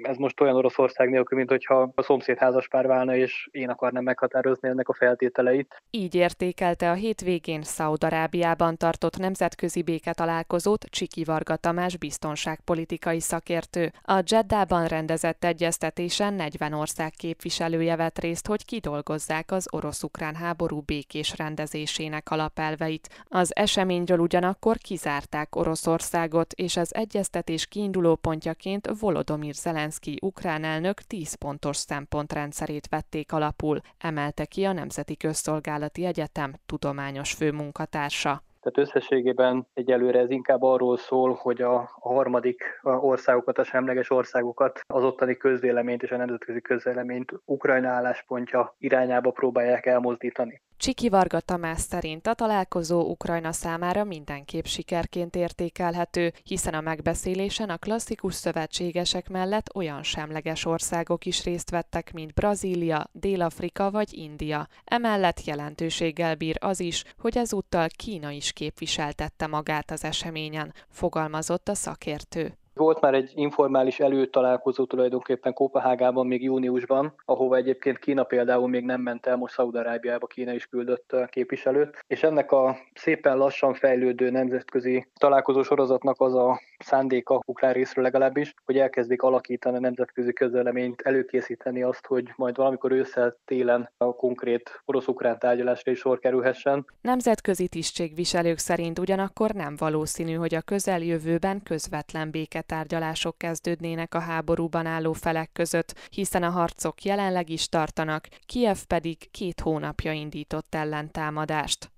ez most olyan Oroszország nélkül, mint hogyha a szomszéd házaspár válna, és én akarnám meghatározni ennek a feltételeit. Így értékelte a hétvégén Szaúd-Arábiában tartott nemzetközi béketalálkozót Csiki Varga Tamás biztonságpolitikai szakértő. A Dzeddában rendezett egyeztetésen 40 ország képviselője vett részt, hogy kidolgozzák az orosz-ukrán háború békés rendezésének alapelveit. Az eseményről ugyanakkor kizárták Oroszországot, és az egyeztetés kiindulópontjaként Volodymyr Zelenszkij ukrán elnök 10 pontos szempontrendszerét vették alapul, emelte ki a Nemzeti Közszolgálati Egyetem tudományos főmunkatársa. Tehát összességében egyelőre ez inkább arról szól, hogy a harmadik országokat, a semleges országokat, az ottani közvéleményt és a nemzetközi közvéleményt Ukrajna álláspontja irányába próbálják elmozdítani. Csiki Varga Tamás szerint a találkozó Ukrajna számára mindenképp sikerként értékelhető, hiszen a megbeszélésen a klasszikus szövetségesek mellett olyan semleges országok is részt vettek, mint Brazília, Dél-Afrika vagy India. Emellett jelentőséggel bír az is, hogy ezúttal Kína is képviseltette magát az eseményen, fogalmazott a szakértő. Volt már egy informális előtalálkozó tulajdonképpen Koppenhágában még júniusban, ahova egyébként Kína például még nem ment el, most Szaúd-Arábiába Kína is küldött képviselőt, és ennek a szépen lassan fejlődő nemzetközi találkozó sorozatnak az a szándéka ukrán részről legalábbis, hogy elkezdik alakítani a nemzetközi közvéleményt, előkészíteni azt, hogy majd valamikor ősszel, télen a konkrét orosz-ukrán tárgyalásra is sor kerülhessen. Nemzetközi tisztségviselők szerint ugyanakkor nem valószínű, hogy a közeljövőben közvetlen béketárgyalások kezdődnének a háborúban álló felek között, hiszen a harcok jelenleg is tartanak, Kijev pedig 2 hónapja indított ellentámadást.